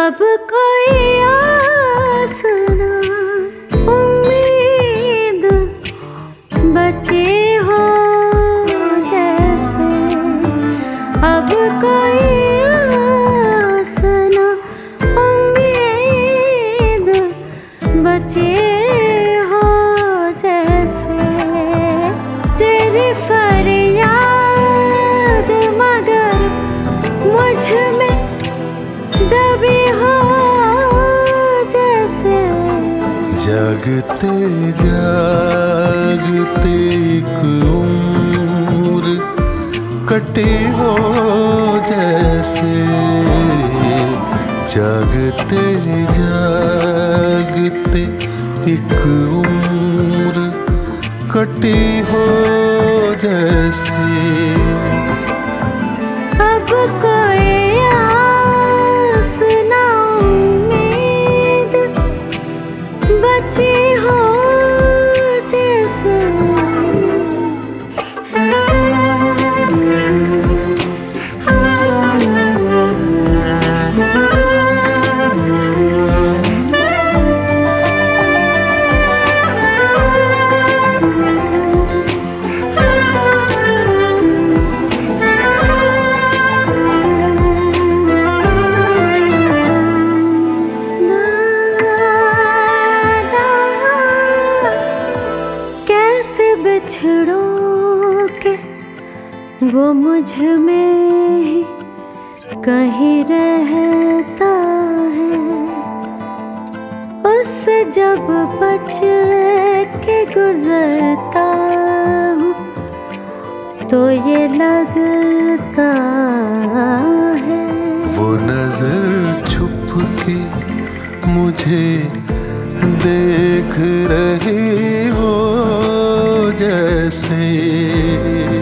अब कोई आस ना उम्मीद बचे हो जैसे, अब कोई आस ना उम्मीद बचे हो जैसे। तेरी फरियाद मगर मुझ में दबी हो जैसे। जागते जागते एक उम्र कटी हो जैसे। जागते जागते एक उम्र कटी हो जैसे। अब कोई आस ना उम्मीद बची हो जैसे। बिछड़ोगे वो मुझ में ही कहीं रहता है। उससे जब बच के गुजरता हूँ तो ये लगता है वो नजर छुप के मुझे देख रही हो जैसे।